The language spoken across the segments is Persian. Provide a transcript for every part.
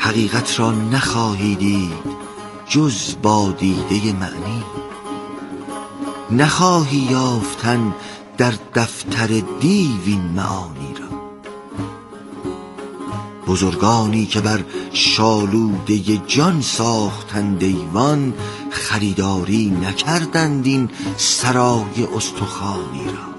حقیقت را نخواهی دید جز با دیده معنی، نخواهی یافتن در دفتر دیو این معانی را. بزرگانی که بر شالوده جان ساختند ایوان، خریداری نکردند این سرای استخوانی را.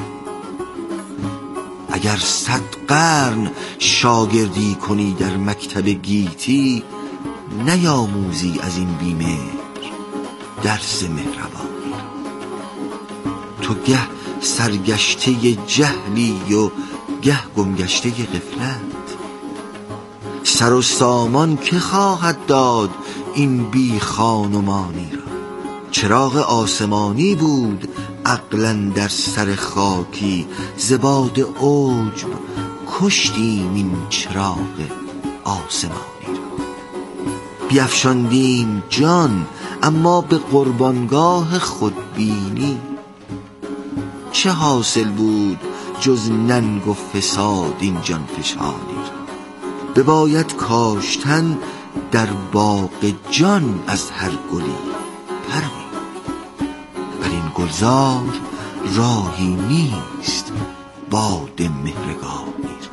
اگر 100 قرن شاگردی کنی در مکتب گیتی، نیاموزی از این بیمهر درس مهربانی را. تو گه سرگشته جهلی و گه گمگشته غفلت، سر و سامان که خواهد داد این بی خانمانی را. چراغ آسمانی بود عقلا در سر خاکی، ز باد عجب کشتیم این چراغ آسمانی را. بیفشاندیم جان اما به قربانگاه خودبینی، چه حاصل بود جز ننگ و فساد این جان فشانی را. بباید کاشتن در باغ جان از هر گلی پروین، بر این گلزار راهی نیست باد مهرگانی را.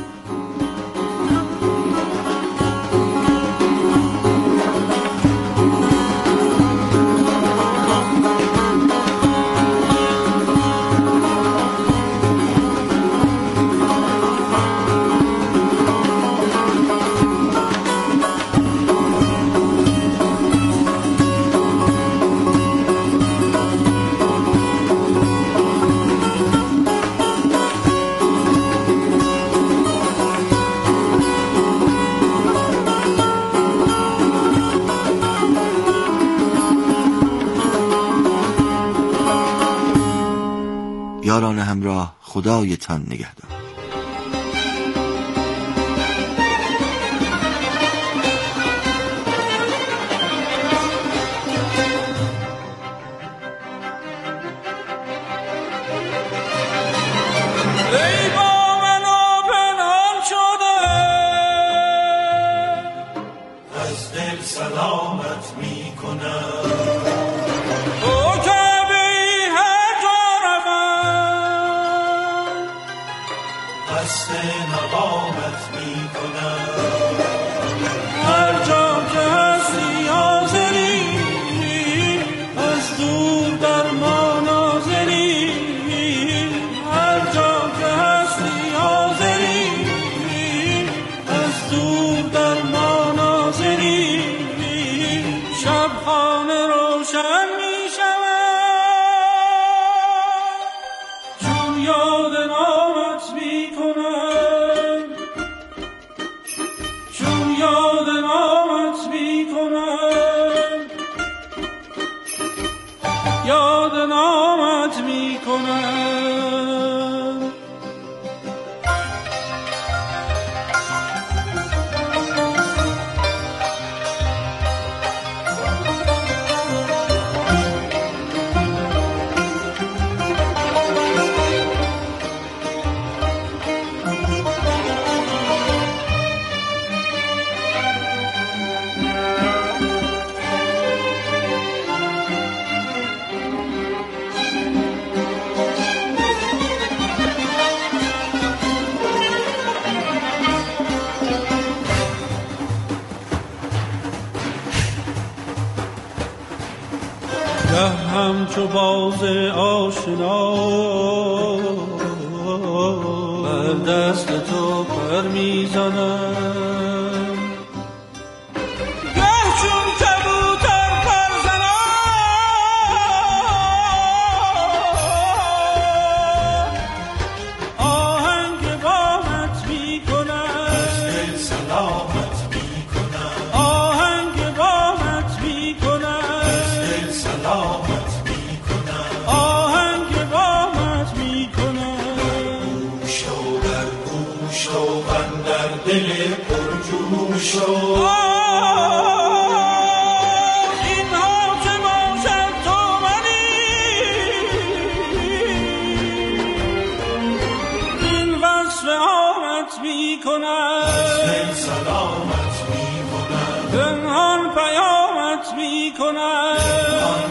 یاران همراه، خدایتان نگهدار. سلامت می کنم نقامت می کنم، هر جا که هستی حاضری، از دور در ما ناظری، هر جا که هستی حاضری، از دور در ما ناظری. شب خانه روشن می شود چون یاد نامت می کنم، چون یاد نامت می کنم، یاد نامت می کنم. گه همچو باز آشنا بر دست تو پر میزنم، گه چون کبوتر پر زنم، آهنگ بامت میکنم، سلامت میکنم، آهنگ بامت میکنم، سلامت میکنم، آهنگ بامت میکنم. گوش و در گوش و بندر دل پرجوش و این ها که باشد تو منی، این وصف آمت میکنم، سلامت میکنم. قیامت می کنم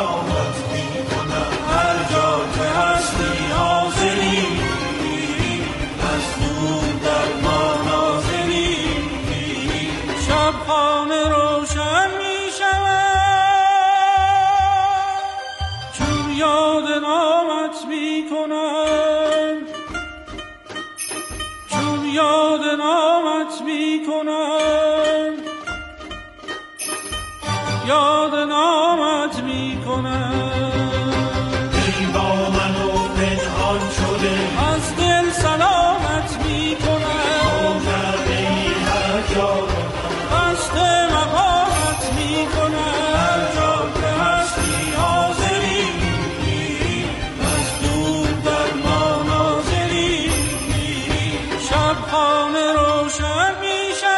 هر جا که هستی حاضری از دور در ما ناظری شب خانه روشن می شود چون یاد نامت می کنم چون یاد نامت می کنم یاد نامت می کنم ای با من و پنهان شده از دل سلامت می کنم کرده ای هر جا قصد مقامت می کنم هر جا که هستی حاضری از دور در ما ناظری شب خانه روشن می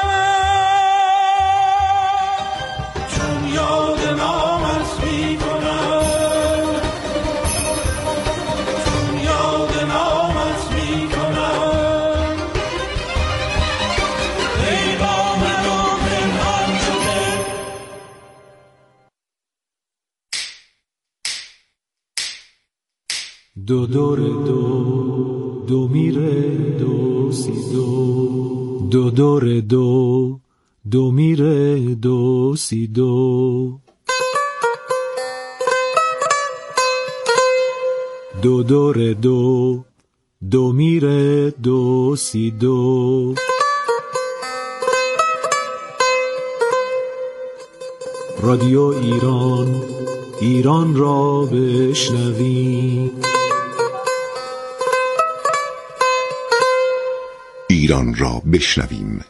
دو دور دو میره دو سی دو دور دو میره دو سی دو دور دو میره دو سی دو رادیو ایران را بشنوی ایران را بشنویم.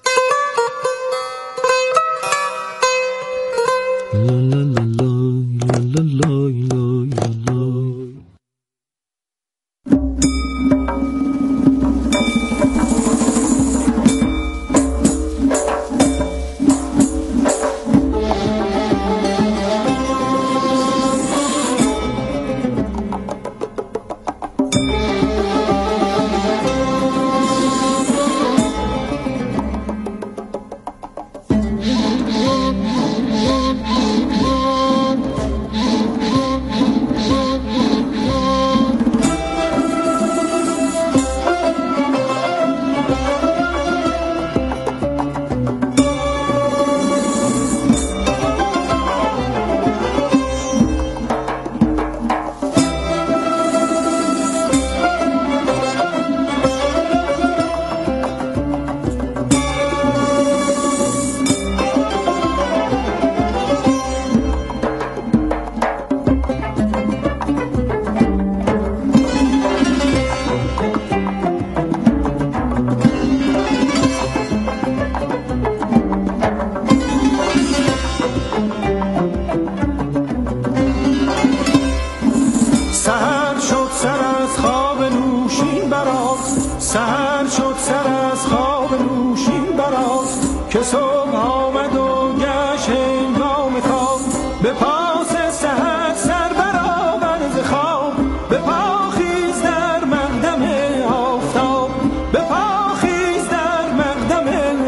سحر شد سر از خواب نوشین براز که صبح آمد و گشت هنگام کار به پاس سحر سر برآور ز خواب به پا خیز در مقدم آفتاب به پا خیز در مقدم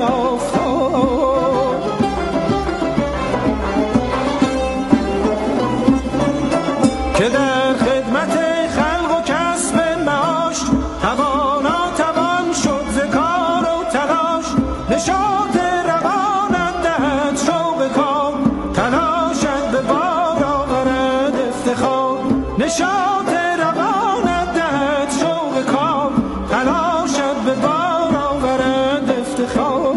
آفتاب که در خدمت خلق و کسب معاش توان شد ز کار و تلاش نشاط روانت دهد شوق کار تلاشت به بار آورد افتخار نشاط روانت دهد شوق کار تلاشت به بار آورد افتخار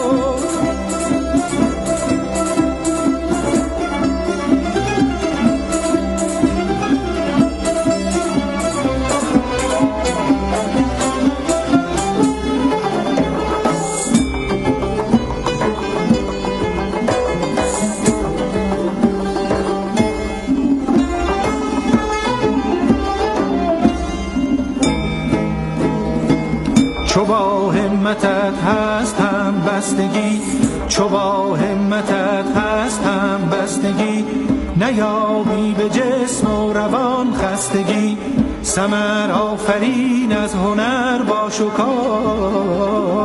چو با همتت هست هم بستگی چو با همتت هست هم بستگی نیابی به جسم و روان خستگی ثمر آفرین از هنر باش و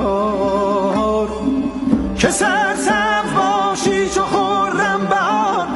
کار که سرسبز باشی چو خرم بهار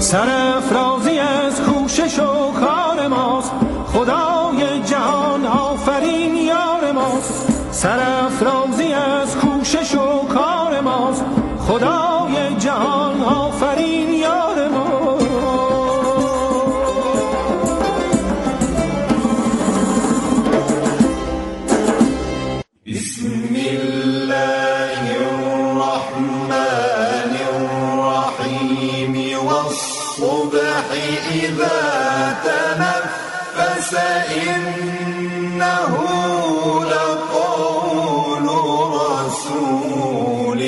سرافرازی از کوشش و کار ماست، خدای جهان آفرین یار ماست. سرافرازی از کوشش و کار ماست، خدای جهان آفرین یار ماست. بسم الله الرحمن الرحیم والصبح اذا تنفس انه لقول رسول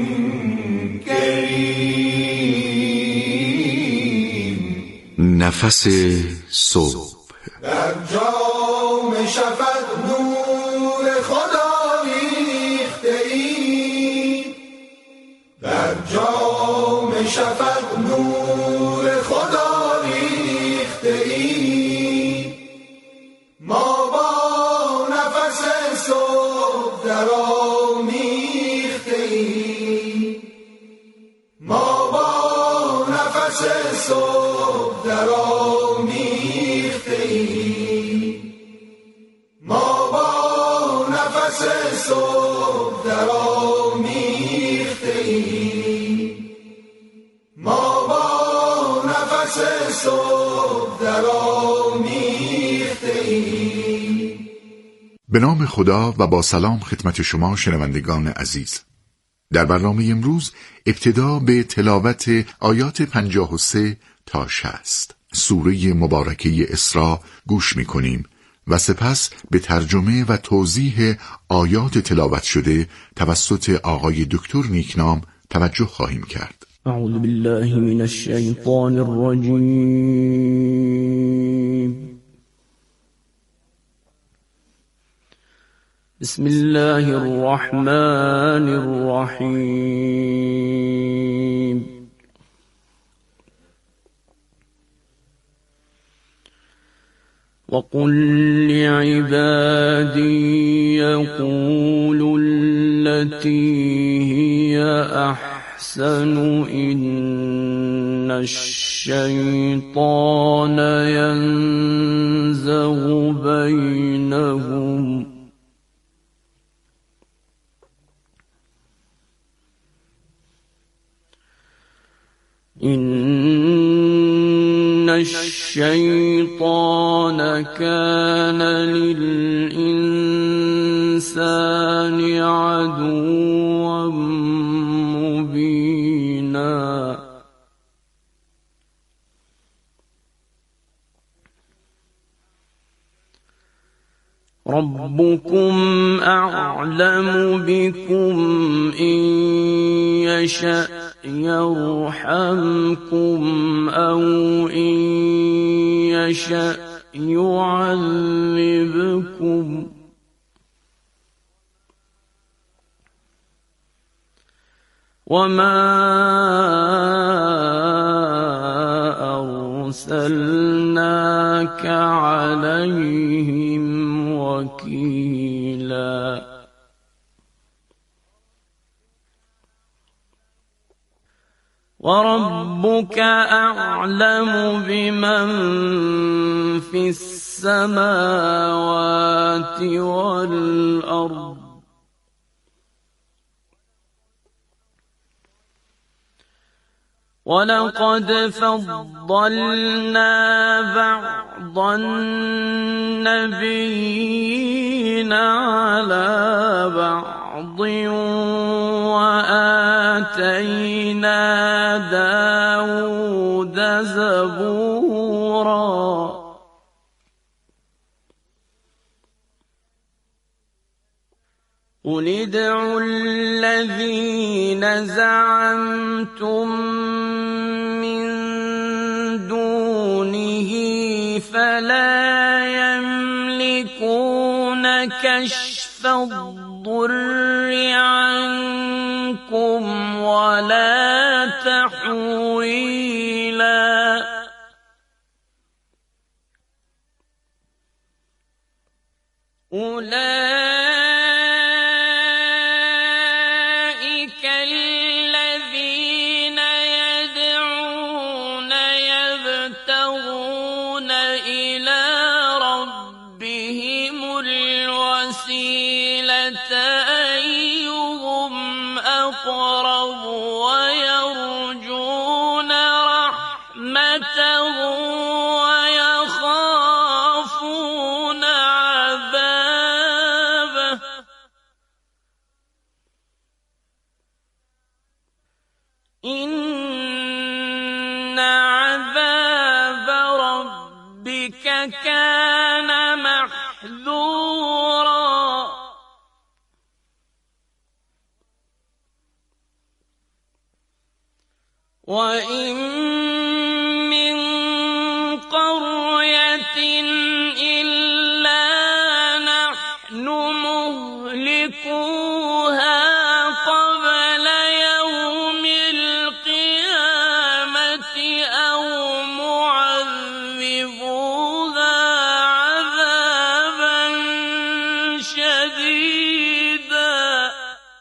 کریم. نفس صبح. در جام شفق نور خدا ریخته ای، در جام شفق نور خدا ریخته ای. ما با نفس صبح در آمیخته ای، ما با نفس صبح در آمیخته ای، ما با نفس صبح در آمیخته ای، ما با نفس صبح در آمیخته ای. به نام خدا و با سلام خدمت شما شنوندگان عزیز. در برنامه امروز ابتدا به تلاوت آیات 53 تا 60 سوره مبارکه اسراء گوش می‌کنیم و سپس به ترجمه و توضیح آیات تلاوت شده توسط آقای دکتر نیکنام توجه خواهیم کرد. اعوذ بالله من الشیطان الرجیم. بسم الله الرحمن الرحیم. وقل لعبادي يقولوا التي هي أحسن إن الشيطان ينزغ بينهم إن الشيطان كان للإنسان عدوا مبينا. ربكم أعلم بكم إن يشأ يرحمكم أو إن يشأ يعذبكم وما أرسلناك عليهم وكيلا. وربك أعلم بمن في السماوات والأرض ولقد فضلنا بعض النبيين على بعض وآتينا داود زبورا. قل ادعوا الذين زعمتم من دونه فلا يملكون كشف الضر عنكم ولا تحويلا. أولئك الذين يدعون أيهم أقرب ويرجون رحمته ويخافون عذابه إن عذاب ربك كان محذورا وإن من قرية إلا نحن مهلكوها قبل يوم القيامة أو معذبوها عذابا شديدا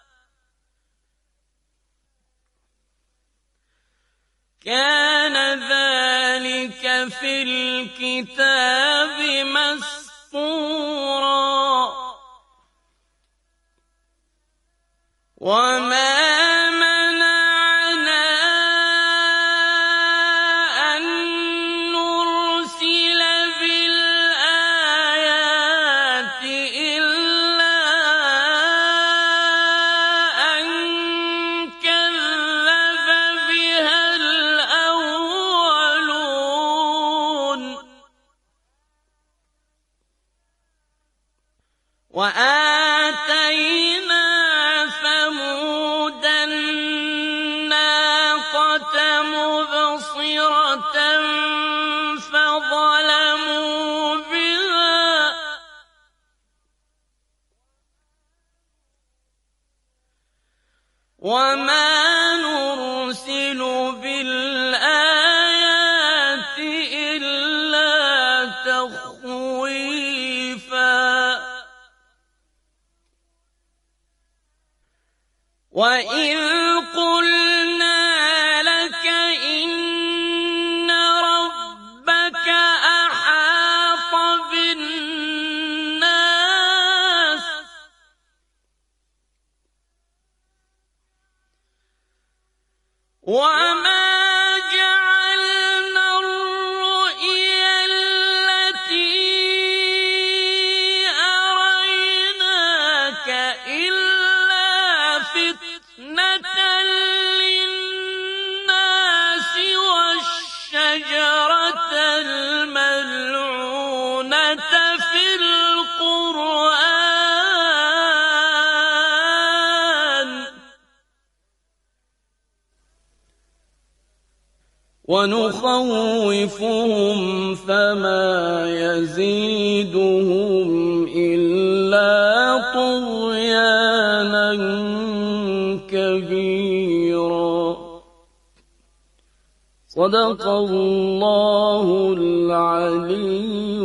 كان ذلك في الكتاب مسطورا وما منعنا أن نرسل بالآيات إلا أن كذب بها الأولون وآتينا ثمود الناقة مبصرة فظلموا بها وما نرسل بالآيات إلا تخويفا وإذ قلنا لك إن ربك أحاط بالناس وما جعلنا الرؤيا التي أريناك إلا فتنة للناس والشجرة الملعونة في القرآن ونخوفهم فما يزيدهم إلا طغيانا كبيرا صدق الله العلي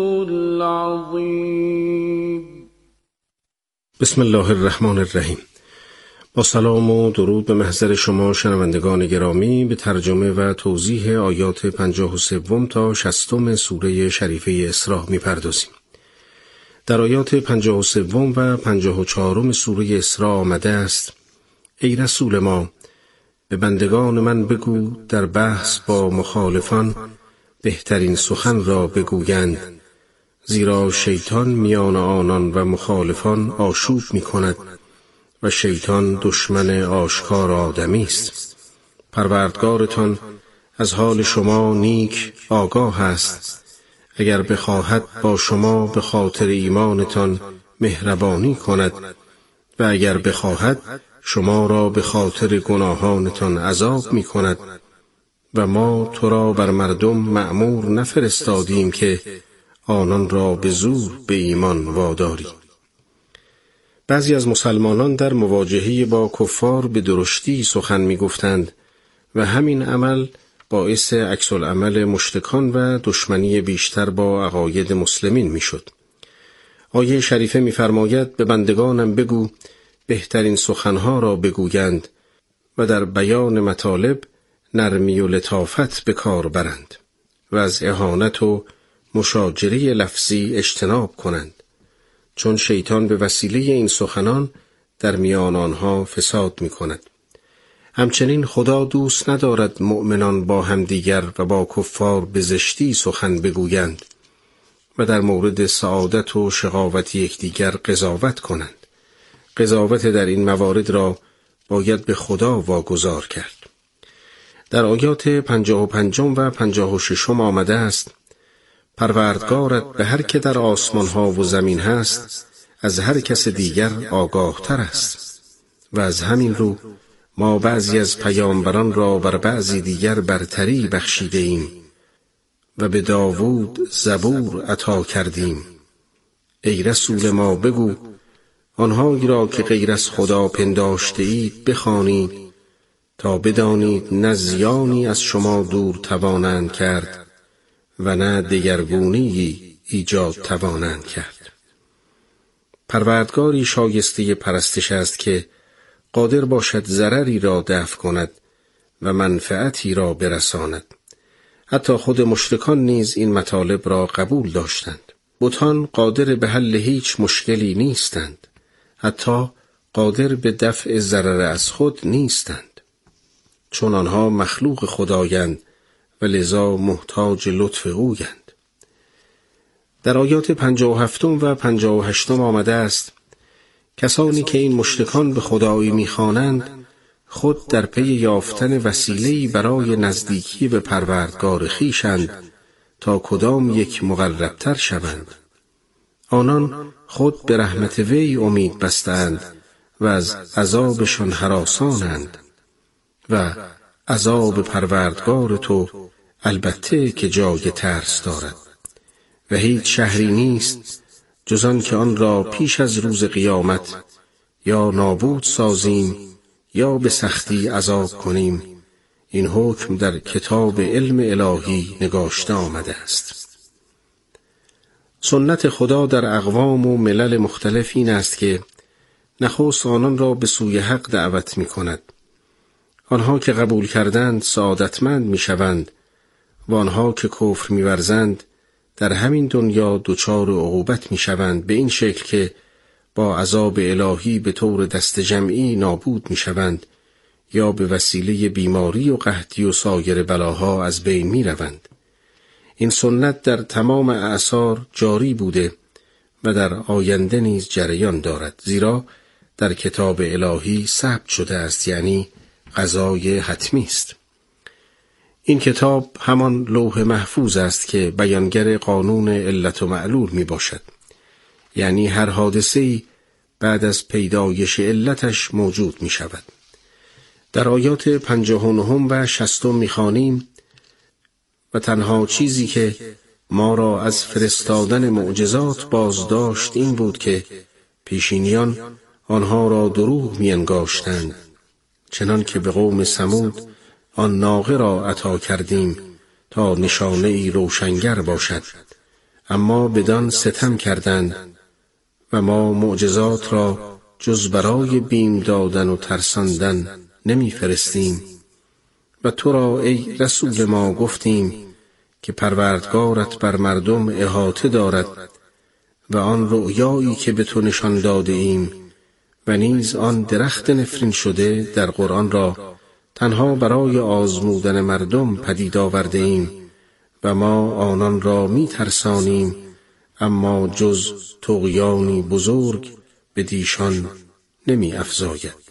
العظيم. بسم الله الرحمن الرحیم. با سلام و درود به محضر شما شنوندگان گرامی به ترجمه و توضیح آیات 53 تا 60 سوره شریفه اسراء می‌پردازیم. در آیات 53 و 54 سوره اسراء آمده است: ای رسول ما، به بندگان من بگو در بحث با مخالفان بهترین سخن را بگویند، زیرا شیطان میان آنان و مخالفان آشوب می‌کند و شیطان دشمن آشکار آدمی است. پروردگارتان از حال شما نیک آگاه است. اگر بخواهد با شما به خاطر ایمانتان مهربانی کند و اگر بخواهد شما را به خاطر گناهانتان عذاب می کند و ما تو را بر مردم مأمور نفرستادیم که آنان را به زور به ایمان واداری. بعضی از مسلمانان در مواجهه با کفار به درشتی سخن می گفتند و همین عمل باعث عکس العمل مشرکان و دشمنی بیشتر با عقاید مسلمین می شد. آیه شریفه می فرماید به بندگانم بگو بهترین سخنها را بگویند و در بیان مطالب نرمی و لطافت به کار برند و از اهانت و مشاجره لفظی اجتناب کنند. چون شیطان به وسیله این سخنان در میان آنها فساد می کند. همچنین خدا دوست ندارد مؤمنان با همدیگر و با کفار به زشتی سخن بگویند و در مورد سعادت و شقاوت یکدیگر قضاوت کنند. قضاوت در این موارد را باید به خدا واگذار کرد. در آیات 55 و 56 آمده است: پروردگارت به هر که در آسمان ها و زمین هست از هر کس دیگر آگاه تر است و از همین رو ما بعضی از پیامبران را بر بعضی دیگر برتری بخشیده ایم و به داوود زبور عطا کردیم. ای رسول ما بگو آنهایی را که غیر از خدا پنداشته اید بخوانید تا بدانید نه زیانی از شما دور توانند کرد و نه دگرگونی ایجاد توانند کرد. پروردگاری شایسته پرستش است که قادر باشد ضرری را دفع کند و منفعتی را برساند. حتی خود مشرکان نیز این مطالب را قبول داشتند. بتان قادر به حل هیچ مشکلی نیستند، حتی قادر به دفع ضرر از خود نیستند، چون آنها مخلوق خدایند و لذا محتاج لطف اویند. در آیات 57 و 58 آمده است: کسانی که این مشرکان به خدایی می‌خوانند خود در پی یافتن وسیله‌ای برای نزدیکی به پروردگار خویشند تا کدام یک مقربتر شوند. آنان خود به رحمت وی امید بستند و از عذابشان هراسانند و عذاب پروردگار تو البته که جای ترس دارد و هیچ شهری نیست جز آن که آن را پیش از روز قیامت یا نابود سازیم یا به سختی عذاب کنیم. این حکم در کتاب علم الهی نگاشته آمده است. سنت خدا در اقوام و ملل مختلف این است که نخست آنان را به سوی حق دعوت می کند. آنها که قبول کردند سعادتمند می شوند و آنها که کفر می ورزند در همین دنیا دچار عقوبت می شوند، به این شکل که با عذاب الهی به طور دست جمعی نابود می شوند یا به وسیله بیماری و قحطی و سایر بلاها از بین می روند. این سنت در تمام اعصار جاری بوده و در آینده نیز جریان دارد، زیرا در کتاب الهی ثبت شده است، یعنی قضای حتمی است. این کتاب همان لوح محفوظ است که بیانگر قانون علت و معلول می باشد، یعنی هر حادثه‌ای بعد از پیدایش علتش موجود می شود. در آیات 59 و 60 می خوانیم: و تنها چیزی که ما را از فرستادن معجزات بازداشت این بود که پیشینیان آنها را دروغ می انگاشتند، چنان که به قوم ثمود آن ناقه را عطا کردیم تا نشانه ای روشنگر باشد، اما بدان ستم کردند و ما معجزات را جز برای بیم دادن و ترساندن نمی فرستیم. و تو را ای رسول ما گفتیم که پروردگارت بر مردم احاطه دارد و آن رؤیایی که به تو نشان داده ایم و نیز آن درخت نفرین شده در قرآن را تنها برای آزمودن مردم پدید آورده ایم و ما آنان را می ترسانیم، اما جز طغیانی بزرگ به دیشان نمی افزاید.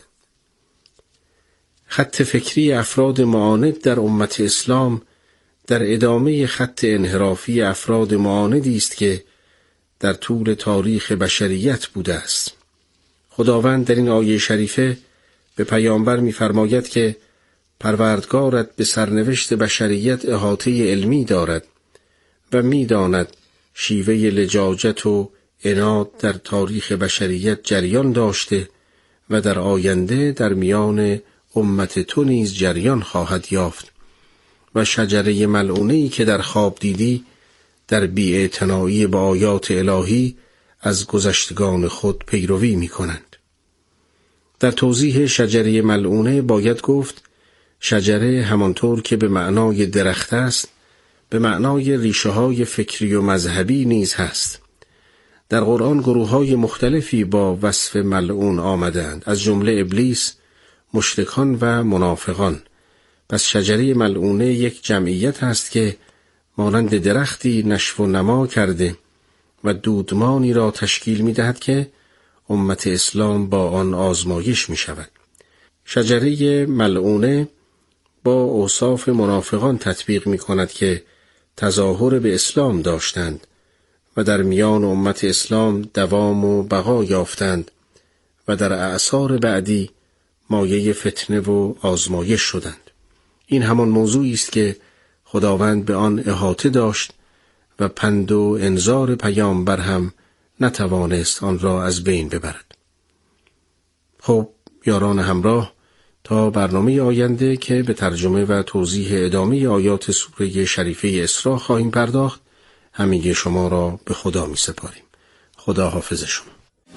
خط فکری افراد معاند در امت اسلام در ادامه خط انحرافی افراد معاندی است که در طول تاریخ بشریت بوده است. خداوند در این آیه شریفه به پیامبر می‌فرماید که پروردگارت به سرنوشت بشریت احاطه علمی دارد و می‌داند شیوه لجاجت و عناد در تاریخ بشریت جریان داشته و در آینده در میان امت تو نیز جریان خواهد یافت و شجره ملعونه‌ای که در خواب دیدی در بی‌اعتنایی با آیات الهی از گذشتگان خود پیروی می‌کنند. در توضیح شجره ملعونه باید گفت شجره همانطور که به معنای درخت است به معنای ریشه‌های فکری و مذهبی نیز هست. در قرآن گروه‌های مختلفی با وصف ملعون آمدند، از جمله ابلیس، مشرکان و منافقان. پس شجره ملعونه یک جمعیت است که مانند درختی نشو و نما کرده و دودمانی را تشکیل می‌دهد که امت اسلام با آن آزمایش می‌شود. شجره ملعونه با اوصاف منافقان تطبیق می‌کند که تظاهر به اسلام داشتند و در میان امت اسلام دوام و بقا یافتند و در اعصار بعدی مایه فتنه و آزمایش شدند. این همان موضوعی است که خداوند به آن احاطه داشت و پند و انذار پیامبر هم نتوانست آن را از بین ببرد. خب یاران همراه، تا برنامه آینده که به ترجمه و توضیح ادامه آیات سوره شریفه اسراء خواهیم پرداخت، همه شما را به خدا می سپاریم. خدا حافظ شما.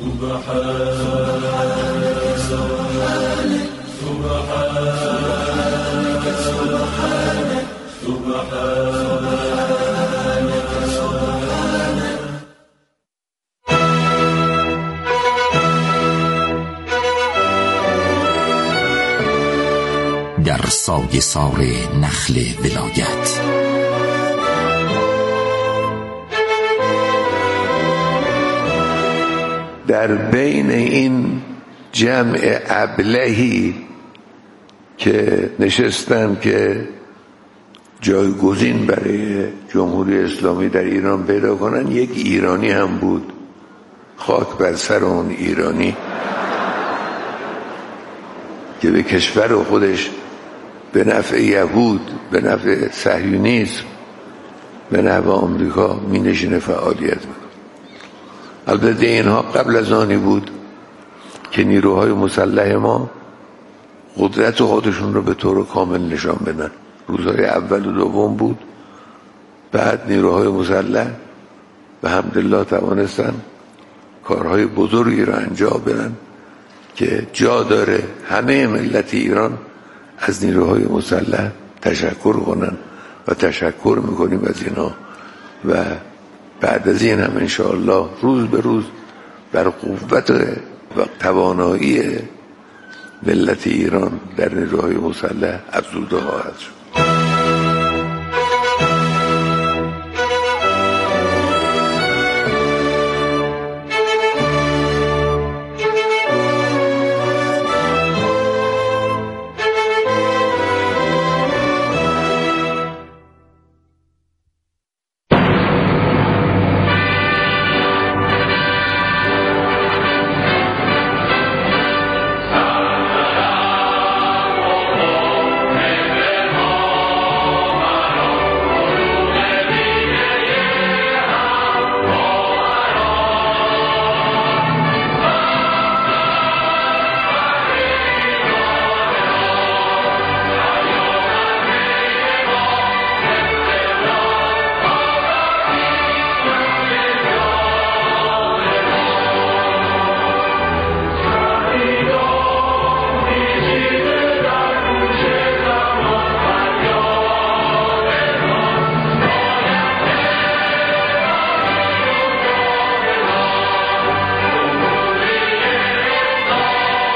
در سایه سار نخل ولایت در بین این جمع ابلهی که نشستن که جایگزین برای جمهوری اسلامی در ایران پیدا کنن، یک ایرانی هم بود. خاک بر سر اون ایرانی که به کشور خودش به نفع یهود، به نفع صهیونیسم، به نفع آمریکا می نشینه فعالیت میکنه. البته اینها قبل از آنی بود که نیروهای مسلح ما قدرت خودشون رو به طور کامل نشان بدن. روزهای اول و دوم بود، بعد نیروهای مسلح به حمدالله توانستن کارهای بزرگی رو انجام بدن که جا داره همه ملت ایران از نیروهای مسلح تشکر کنن و تشکر میکنیم از اینا و بعد از این هم انشاءالله روز به روز بر قوت و توانایی ملت ایران در نیروهای مسلح افزوده خواهد شد.